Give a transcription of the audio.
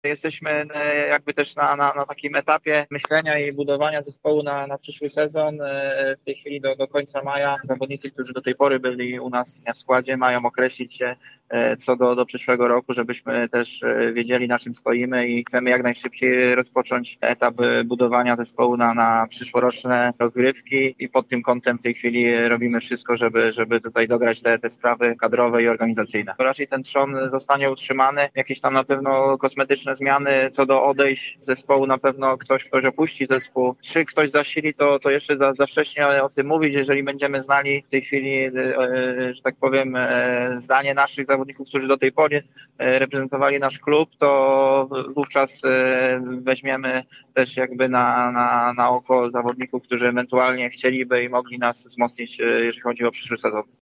Jesteśmy jakby też na takim etapie myślenia i budowania zespołu na przyszły sezon. W tej chwili do końca maja zawodnicy, którzy do tej pory byli u nas w składzie, mają określić się co do przyszłego roku, żebyśmy też wiedzieli, na czym stoimy i chcemy jak najszybciej rozpocząć etap budowania zespołu na przyszłoroczne rozgrywki i pod tym kątem w tej chwili robimy wszystko, żeby tutaj dograć te sprawy kadrowe i organizacyjne. To raczej ten trzon zostanie utrzymany. Jakieś tam na pewno kosmetyczne zmiany co do odejść z zespołu, na pewno ktoś opuści zespół. Czy ktoś zasili, to jeszcze za wcześnie o tym mówić. Jeżeli będziemy znali w tej chwili, że tak powiem, zdanie naszych zawodników, którzy do tej pory reprezentowali nasz klub, to wówczas weźmiemy też jakby na oko zawodników, którzy ewentualnie chcieliby i mogli nas wzmocnić, jeżeli chodzi o przyszły sezon.